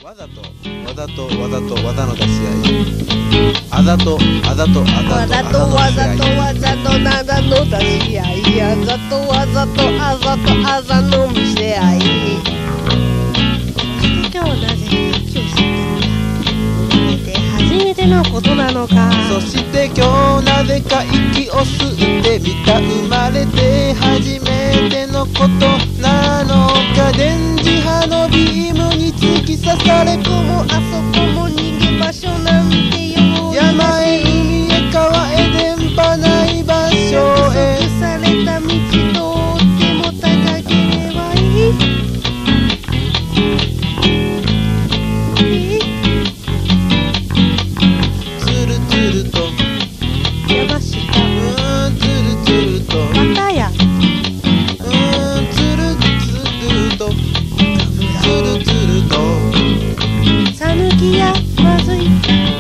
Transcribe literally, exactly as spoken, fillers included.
わざとわざとわざと技の出し合い、あざとあざとあざとわざとわざとわざとなだの出し合い、あざとわざとあざとあざの見せ合い。今日なぜ息を吸ってみた、生まれて初めてのことなのか。 そして今日なぜか息を吸ってみた、生まれて初めてのことなのか。電磁波のビームに突き刺され、 こもあそこも逃げ場所なんてよ、 山へ海へ川へ電波ない場所へ、 約束された道とっても高ければいい。 つるつると山下うーんつるつるとまたやうーんつるつるとつるつるとさぬきやまずい